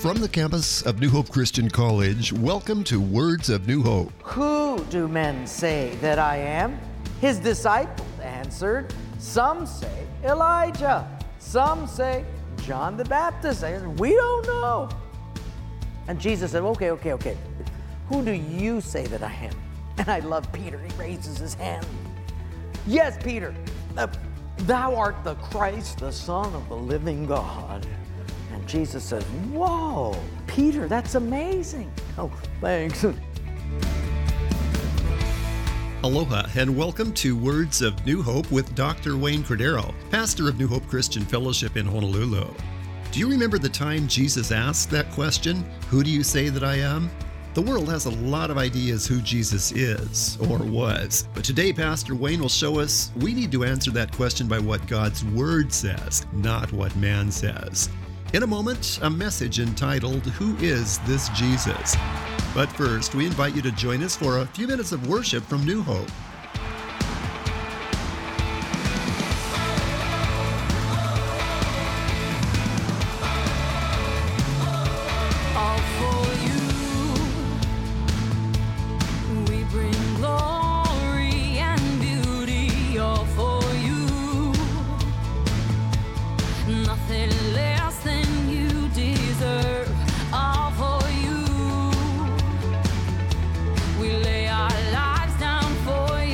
From the campus of New Hope Christian College, welcome to Words of New Hope. Who do men say that I am? His disciples answered, some say Elijah, some say John the Baptist. We don't know. And Jesus said, okay. Who do you say that I am? And I love Peter. He raises his hand. Yes, Peter, thou art the Christ, the Son of the living God. And Jesus says, whoa, Peter, that's amazing. Oh, thanks. Aloha and welcome to Words of New Hope with Dr. Wayne Cordero, pastor of New Hope Christian Fellowship in Honolulu. Do you remember the time Jesus asked that question, who do you say that I am? The world has a lot of ideas who Jesus is, or was. But today, Pastor Wayne will show us we need to answer that question by what God's Word says, not what man says. In a moment, a message entitled, Who is this Jesus? But first, we invite you to join us for a few minutes of worship from New Hope. For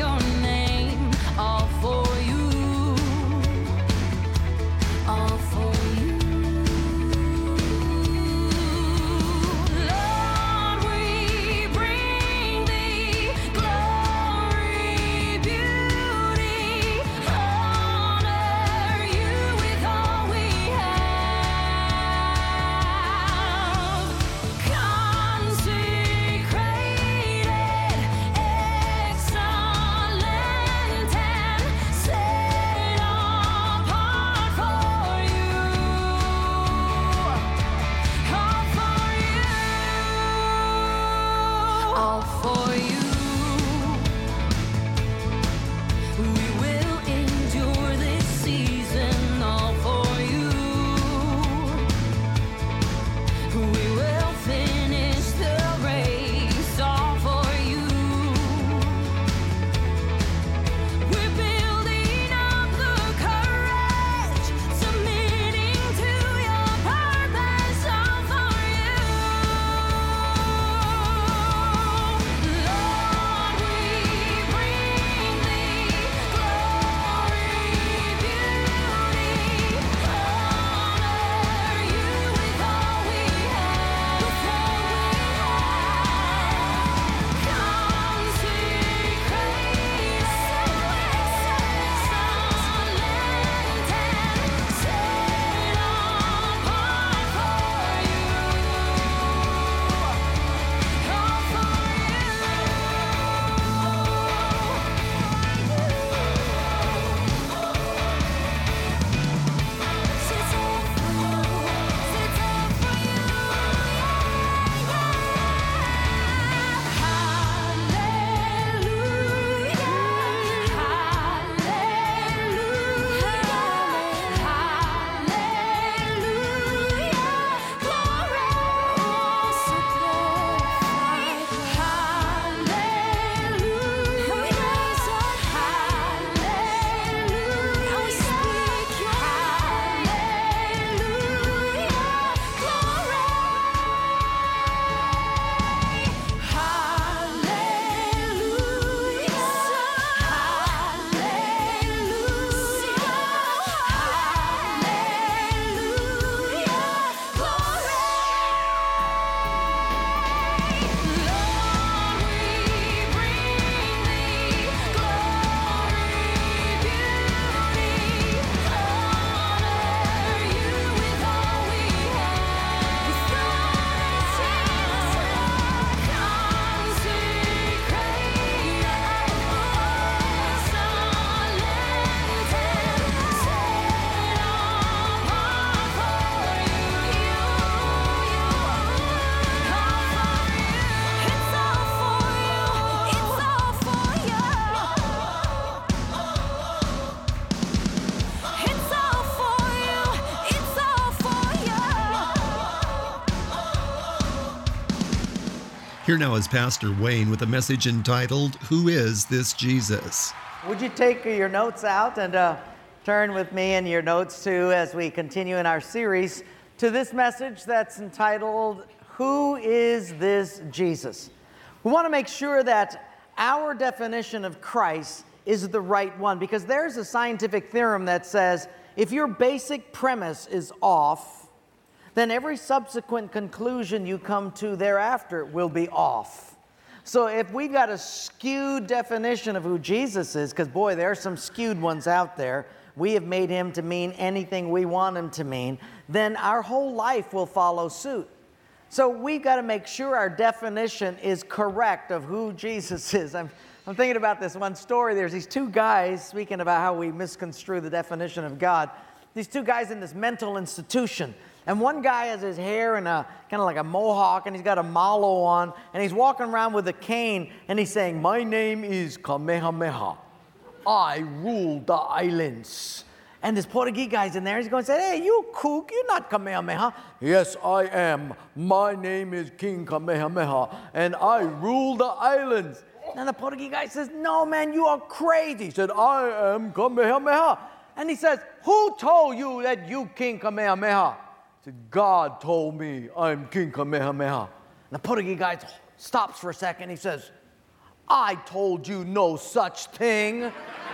Here now is Pastor Wayne with a message entitled, Who is this Jesus? Would you take your notes out and turn with me in your notes too as we continue in our series to this message that's entitled, Who is this Jesus? We want to make sure that our definition of Christ is the right one, because there's a scientific theorem that says if your basic premise is off, then every subsequent conclusion you come to thereafter will be off. So if we've got a skewed definition of who Jesus is, because boy, there are some skewed ones out there, we have made him to mean anything we want him to mean, then our whole life will follow suit. So we've got to make sure our definition is correct of who Jesus is. I'm thinking about this one story. There's these two guys, speaking about how we misconstrue the definition of God, these two guys in this mental institution. And one guy has his hair in a kind of like a mohawk, and he's got a malo on, and he's walking around with a cane, and he's saying, "My name is Kamehameha. I rule the islands." And this Portuguese guy's in there, he's going to say, "Hey, you kook, you're not Kamehameha." "Yes, I am. My name is King Kamehameha, and I rule the islands." And the Portuguese guy says, "No, man, you are crazy." He said, "I am Kamehameha." And he says, "Who told you that you King Kamehameha?" He said, "God told me I'm King Kamehameha." And the Portuguese guy stops for a second. He says, "I told you no such thing."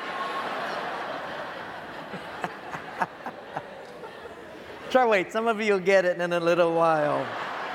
Try wait, some of you will get it in a little while.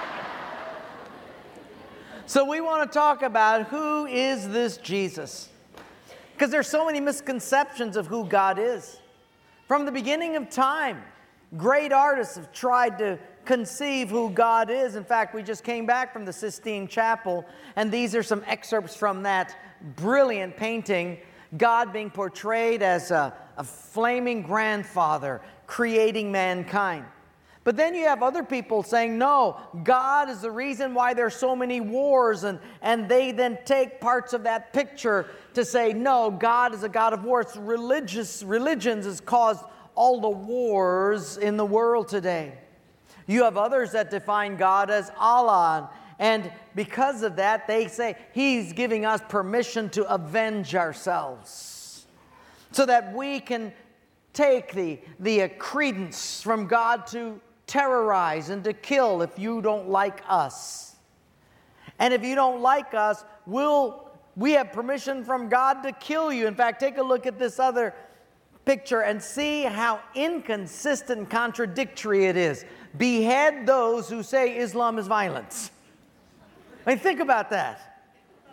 So we want to talk about who is this Jesus? Because there's so many misconceptions of who God is. From the beginning of time, great artists have tried to conceive who God is. In fact, we just came back from the Sistine Chapel, and these are some excerpts from that brilliant painting, God being portrayed as a flaming grandfather creating mankind. But then you have other people saying, no, God is the reason why there's so many wars, and they then take parts of that picture to say, no, God is a God of war. It's religions has caused all the wars in the world today. You have others that define God as Allah, and because of that, they say He's giving us permission to avenge ourselves so that we can take the credence from God to terrorize and to kill if you don't like us. And if you don't like us, we have permission from God to kill you. In fact, take a look at this other picture and see how inconsistent and contradictory it is. Behead those who say Islam is violence. I mean, think about that.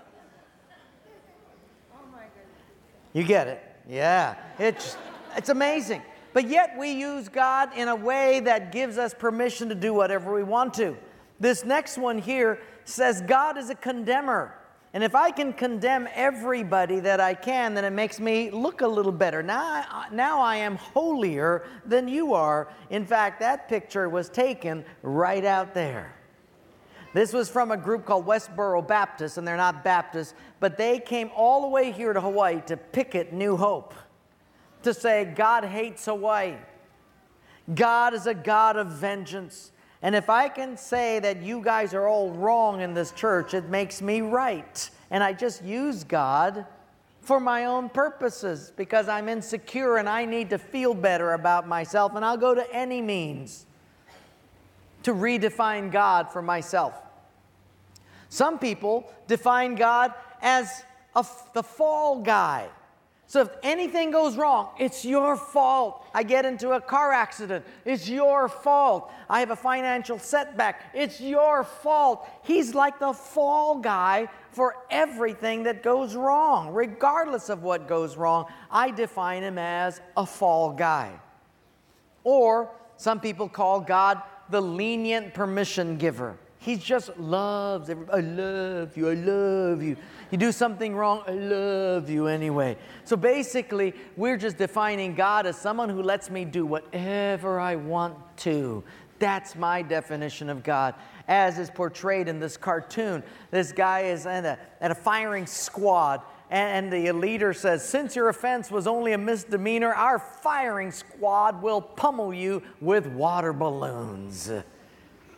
Oh my goodness. You get it? Yeah. It's amazing. But yet we use God in a way that gives us permission to do whatever we want to. This next one here says God is a condemner. And if I can condemn everybody that I can, then it makes me look a little better. Now I am holier than you are. In fact, that picture was taken right out there. This was from a group called Westboro Baptist, and they're not Baptists, but they came all the way here to Hawaii to picket New Hope, to say God hates Hawaii. God is a God of vengeance. And if I can say that you guys are all wrong in this church, it makes me right. And I just use God for my own purposes because I'm insecure and I need to feel better about myself. And I'll go to any means to redefine God for myself. Some people define God as the fall guy. So if anything goes wrong, it's your fault. I get into a car accident, it's your fault. I have a financial setback, it's your fault. He's like the fall guy for everything that goes wrong. Regardless of what goes wrong, I define him as a fall guy. Or some people call God the lenient permission giver. He just loves everybody. I love you, I love you. You do something wrong, I love you anyway. So basically, we're just defining God as someone who lets me do whatever I want to. That's my definition of God, as is portrayed in this cartoon. This guy is at a firing squad, and the leader says, since your offense was only a misdemeanor, our firing squad will pummel you with water balloons.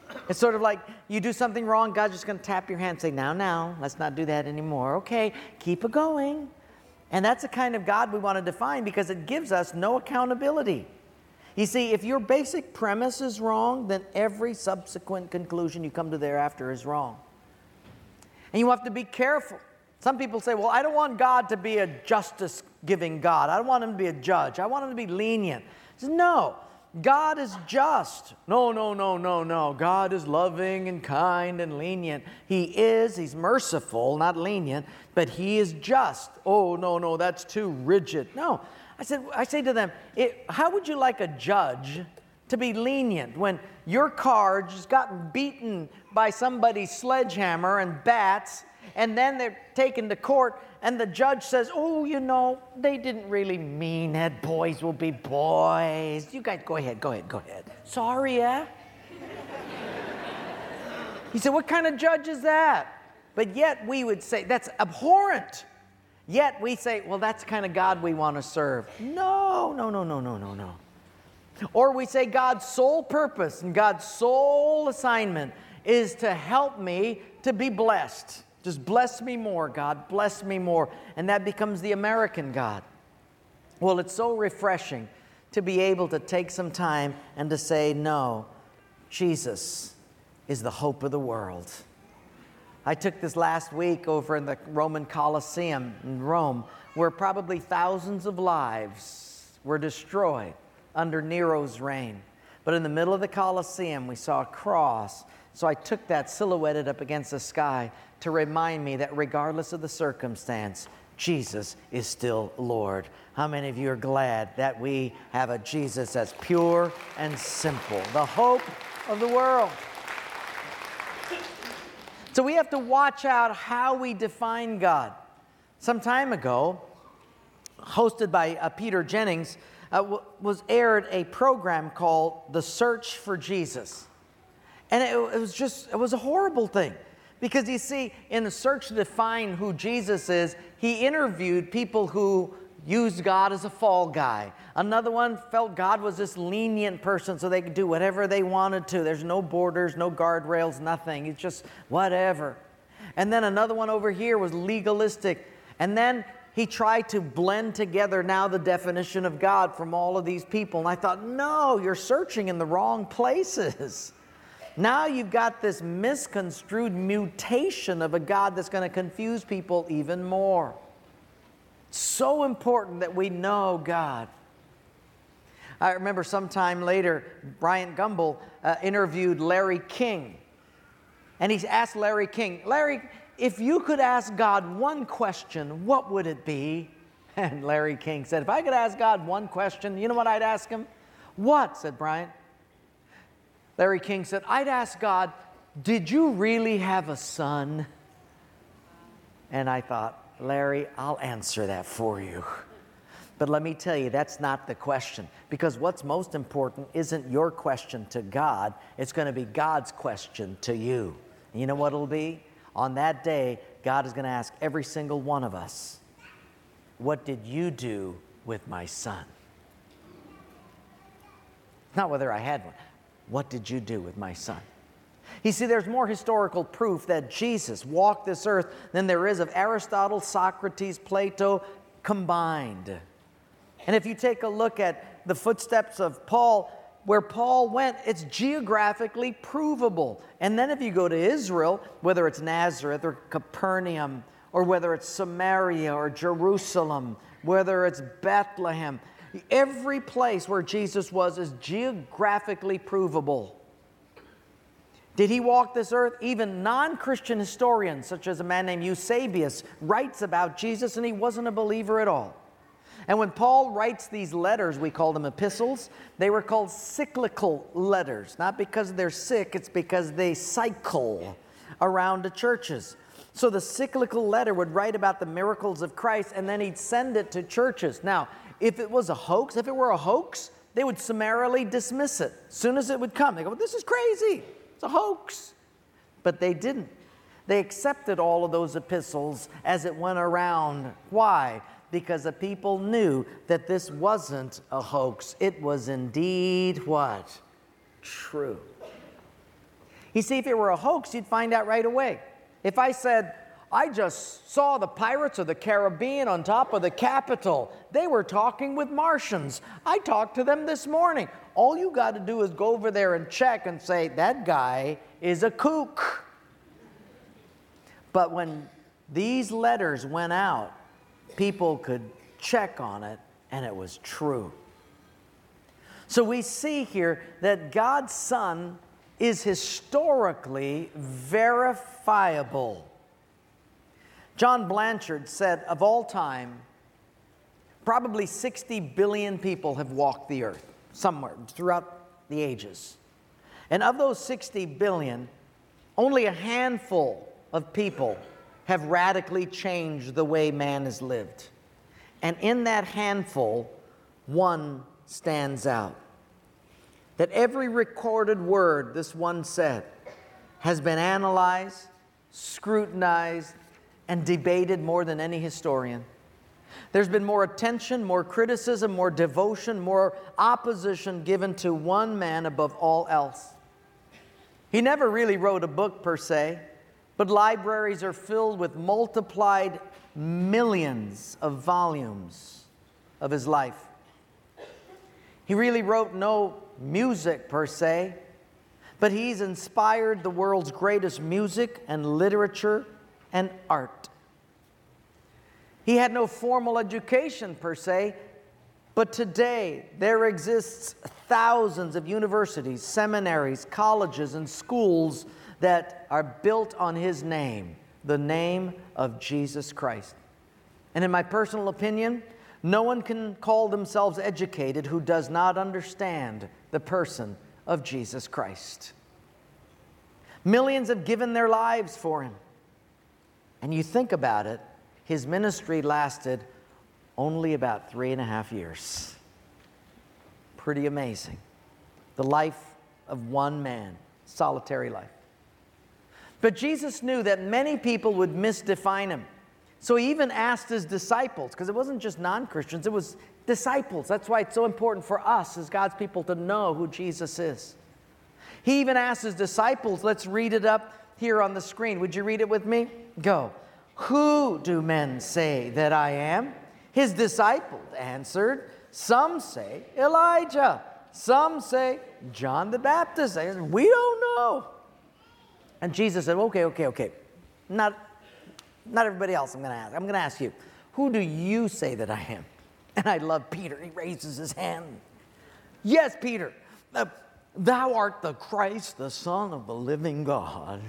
It's sort of like you do something wrong, God's just going to tap your hand and say, now, let's not do that anymore. Okay, keep it going. And that's the kind of God we want to define because it gives us no accountability. You see, if your basic premise is wrong, then every subsequent conclusion you come to thereafter is wrong. And you have to be careful. Some people say, well, I don't want God to be a justice-giving God. I don't want Him to be a judge. I want Him to be lenient. I say, no, God is just. No. God is loving and kind and lenient. He's merciful, not lenient, but He is just. Oh, no, that's too rigid. No, I say to them, how would you like a judge to be lenient when your car just got beaten by somebody's sledgehammer and bats, and then they're taken to court, and the judge says, oh, they didn't really mean it. Boys will be boys. You guys, go ahead. Sorry, yeah? He said, what kind of judge is that? But yet we would say, that's abhorrent. Yet we say, well, that's the kind of God we want to serve. No. Or we say God's sole purpose and God's sole assignment is to help me to be blessed. Just bless me more, God, bless me more. And that becomes the American God. Well, it's so refreshing to be able to take some time and to say, no, Jesus is the hope of the world. I took this last week over in the Roman Colosseum in Rome, where probably thousands of lives were destroyed under Nero's reign. But in the middle of the Colosseum, we saw a cross. So I took that silhouetted up against the sky to remind me that regardless of the circumstance, Jesus is still Lord. How many of you are glad that we have a Jesus that's pure and simple, the hope of the world? So we have to watch out how we define God. Some time ago, hosted by Peter Jennings, was aired a program called The Search for Jesus. And it was a horrible thing. Because you see, in the search to define who Jesus is, he interviewed people who used God as a fall guy. Another one felt God was this lenient person so they could do whatever they wanted to. There's no borders, no guardrails, nothing. It's just whatever. And then another one over here was legalistic. And then he tried to blend together now the definition of God from all of these people. And I thought, no, you're searching in the wrong places. Now you've got this misconstrued mutation of a God that's going to confuse people even more. So important that we know God. I remember sometime later, Bryant Gumbel interviewed Larry King. And he asked Larry King, Larry, if you could ask God one question, what would it be? And Larry King said, if I could ask God one question, you know what I'd ask him? What? Said Bryant. Larry King said, I'd ask God, did you really have a son? And I thought, Larry, I'll answer that for you. But let me tell you, that's not the question. Because what's most important isn't your question to God. It's going to be God's question to you. And you know what it'll be? On that day, God is going to ask every single one of us, what did you do with my son? Not whether I had one. What did you do with my son? You see, there's more historical proof that Jesus walked this earth than there is of Aristotle, Socrates, Plato combined. And if you take a look at the footsteps of Paul, where Paul went, it's geographically provable. And then if you go to Israel, whether it's Nazareth or Capernaum, or whether it's Samaria or Jerusalem, whether it's Bethlehem, every place where Jesus was is geographically provable. Did he walk this earth? Even non-Christian historians, such as a man named Eusebius, writes about Jesus, and he wasn't a believer at all. And when Paul writes these letters, we call them epistles, they were called cyclical letters. Not because they're sick, it's because they cycle around the churches. So the cyclical letter would write about the miracles of Christ, and then he'd send it to churches. Now, if it were a hoax, they would summarily dismiss it. As soon as it would come, they go, this is crazy. It's a hoax. But they didn't. They accepted all of those epistles as it went around. Why? Because the people knew that this wasn't a hoax. It was indeed what? True. You see, if it were a hoax, you'd find out right away. If I said, I just saw the Pirates of the Caribbean on top of the Capitol. They were talking with Martians. I talked to them this morning. All you got to do is go over there and check and say, that guy is a kook. But when these letters went out, people could check on it, and it was true. So we see here that God's Son is historically verifiable. John Blanchard said, of all time, probably 60 billion people have walked the earth somewhere throughout the ages. And of those 60 billion, only a handful of people have radically changed the way man has lived. And in that handful, one stands out. That every recorded word this one said has been analyzed, scrutinized, and debated more than any historian. There's been more attention, more criticism, more devotion, more opposition given to one man above all else. He never really wrote a book per se, but libraries are filled with multiplied millions of volumes of his life. He really wrote no music per se, but he's inspired the world's greatest music and literature and art. He had no formal education per se, but today there exists thousands of universities, seminaries, colleges, and schools that are built on his name, the name of Jesus Christ. And in my personal opinion, no one can call themselves educated who does not understand the person of Jesus Christ. Millions have given their lives for him. And you think about it, his ministry lasted only about 3.5 years. Pretty amazing. The life of one man, solitary life. But Jesus knew that many people would misdefine him. So he even asked his disciples, because it wasn't just non-Christians, it was disciples. That's why it's so important for us as God's people to know who Jesus is. He even asked his disciples, let's read it up here on the screen. Would you read it with me? Go. Who do men say that I am? His disciples answered, some say Elijah, some say John the Baptist. They said, we don't know. And Jesus said, okay. Not everybody else I'm going to ask. I'm going to ask you, who do you say that I am? And I love Peter. He raises his hand. Yes, Peter, thou art the Christ, the Son of the living God.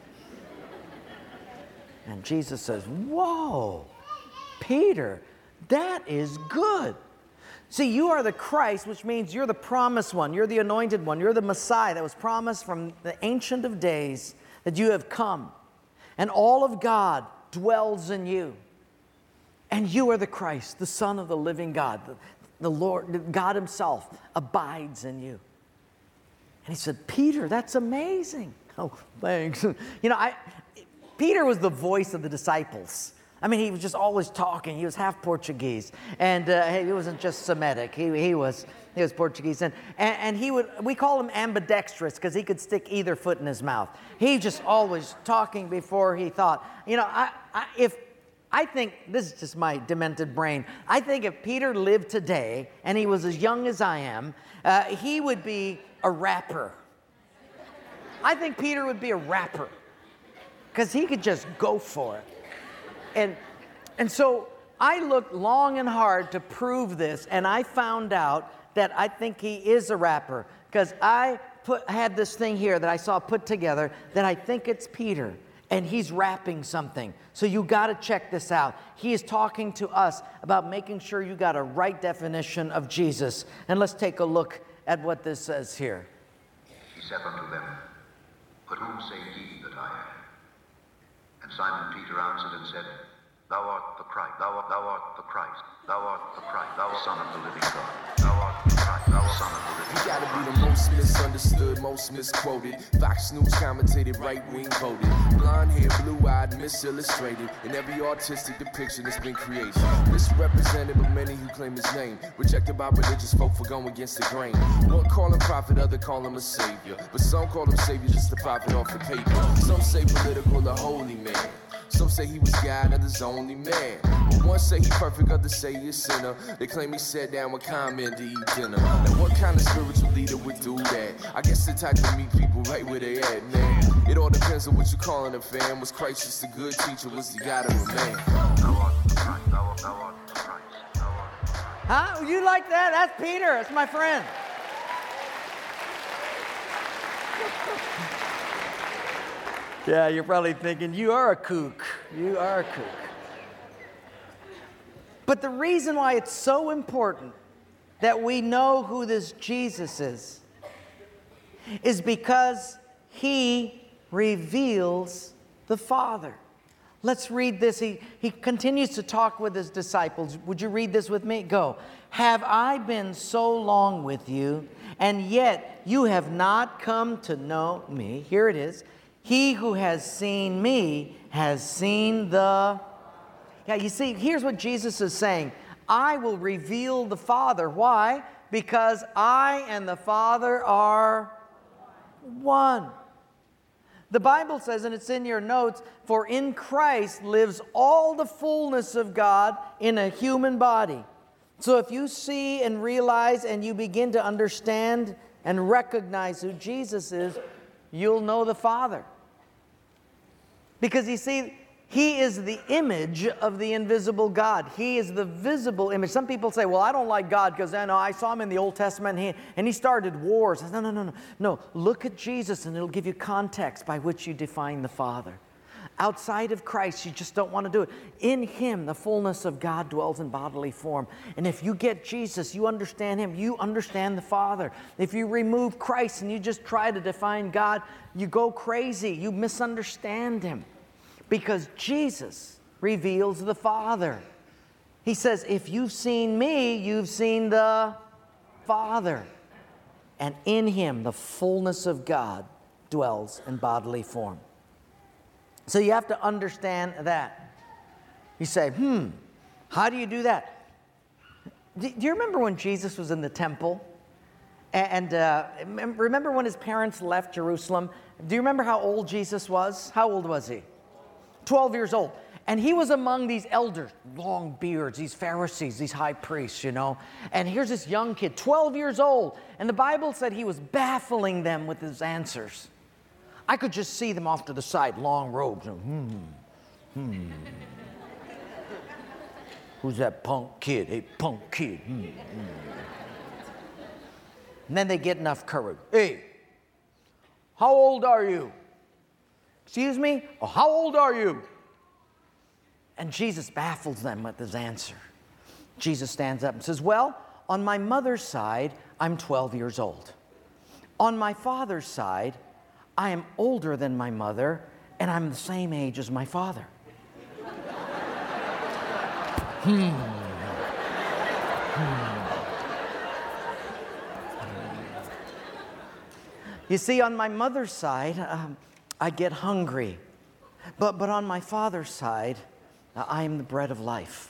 And Jesus says, whoa, Peter, that is good. See, you are the Christ, which means you're the promised one. You're the anointed one. You're the Messiah that was promised from the Ancient of Days that you have come. And all of God dwells in you. And you are the Christ, the Son of the living God. The Lord, God himself abides in you. And he said, Peter, that's amazing. Oh, thanks. You know, Peter was the voice of the disciples. I mean, he was just always talking. He was half Portuguese. And he wasn't just Semitic. He was Portuguese. And we call him ambidextrous because he could stick either foot in his mouth. He just always talking before he thought. You know, I think, this is just my demented brain, I think if Peter lived today and he was as young as I am, he would be a rapper. I think Peter would be a rapper because he could just go for it. And so I looked long and hard to prove this, and I found out that I think he is a rapper because I had this thing here that I saw put together that I think it's Peter, and he's rapping something. So you got to check this out. He is talking to us about making sure you got a right definition of Jesus. And let's take a look at what this says here. He said unto them, But whom say ye that I am? And Simon Peter answered and said, Thou art the Christ, thou art the Christ, thou art the Christ, thou art the Son of the living God, thou art the Christ. thou son of the living You gotta be the most misunderstood, most misquoted. Fox News commentated, right-wing voted. Blonde hair, blue-eyed, misillustrated. In every artistic depiction that's been created. Misrepresented by many who claim his name. Rejected by religious folk for going against the grain. One call him prophet, other call him a savior. But some call him savior just to profit off the paper. Some say political, the holy man. Some say he was God, others only man. One say he perfect, others say he a sinner. They claim he sat down with Common to eat dinner. Now what kind of spiritual leader would do that? I guess the type to meet people right where they at, man. It all depends on what you calling a fan. Was Christ just a good teacher? Was he God or a man? Thou art the Christ, thou art the Christ, thou art the Christ. Huh? You like that? That's Peter. That's my friend. Yeah, you're probably thinking, you are a kook. You are a kook. But the reason why it's so important that we know who this Jesus is because he reveals the Father. Let's read this. He continues to talk with his disciples. Would you read this with me? Go. Have I been so long with you, and yet you have not come to know me? Here it is. He who has seen me has seen the... Yeah, you see, here's what Jesus is saying. I will reveal the Father. Why? Because I and the Father are one. The Bible says, and it's in your notes, for in Christ lives all the fullness of God in a human body. So if you see and realize and you begin to understand and recognize who Jesus is, you'll know the Father. Because you see, he is the image of the invisible God. He is the visible image. Some people say, well, I don't like God because I saw him in the Old Testament and he started wars. No. Look at Jesus and it'll give you context by which you define the Father. Outside of Christ, you just don't want to do it. In him, the fullness of God dwells in bodily form. And if you get Jesus, you understand him, you understand the Father. If you remove Christ and you just try to define God, you go crazy. You misunderstand him. Because Jesus reveals the Father. He says, if you've seen me, you've seen the Father. And in him, the fullness of God dwells in bodily form. So you have to understand that. You say, how do you do that? Do you remember when Jesus was in the temple? And remember when his parents left Jerusalem? Do you remember how old Jesus was? How old was he? 12 years old. And he was among these elders, long beards, these Pharisees, these high priests, And here's this young kid, 12 years old. And the Bible said he was baffling them with his answers. I could just see them off to the side, long robes. Who's that punk kid? Hey, punk kid. And then they get enough courage. Hey, how old are you? Excuse me? Oh, how old are you? And Jesus baffles them with his answer. Jesus stands up and says, well, on my mother's side, I'm 12 years old. On my father's side, I am older than my mother, and I'm the same age as my father. You see, on my mother's side, I get hungry. But on my father's side, I am the bread of life.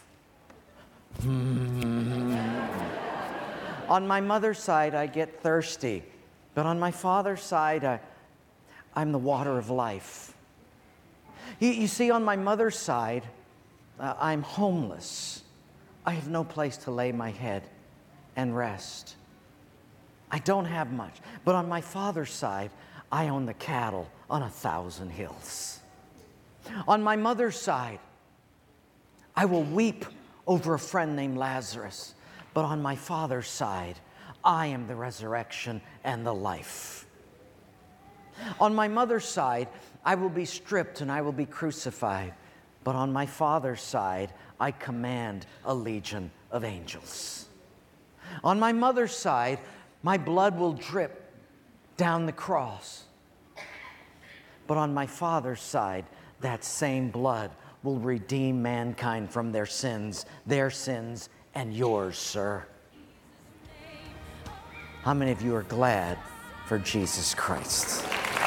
On my mother's side, I get thirsty. But on my father's side, I'm the water of life. You see, on my mother's side, I'm homeless. I have no place to lay my head and rest. I don't have much. But on my father's side, I own the cattle on 1,000 hills. On my mother's side, I will weep over a friend named Lazarus. But on my father's side, I am the resurrection and the life. On my mother's side, I will be stripped and I will be crucified. But on my father's side, I command a legion of angels. On my mother's side, my blood will drip down the cross. But on my father's side, that same blood will redeem mankind from their sins and yours, sir. How many of you are glad for Jesus Christ?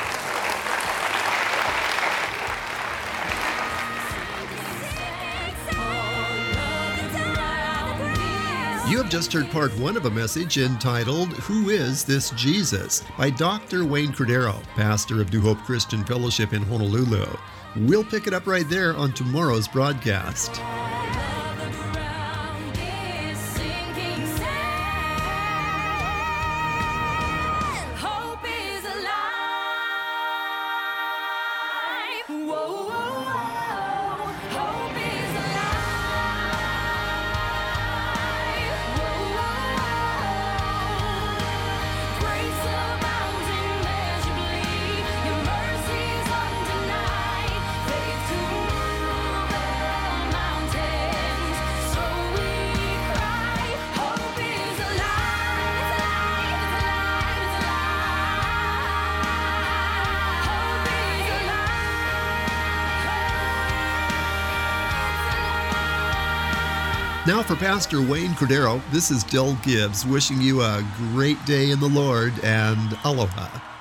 You have just heard part one of a message entitled, Who is This Jesus? By Dr. Wayne Cordero, pastor of New Hope Christian Fellowship in Honolulu. We'll pick it up right there on tomorrow's broadcast. Now for Pastor Wayne Cordero, this is Del Gibbs wishing you a great day in the Lord and aloha.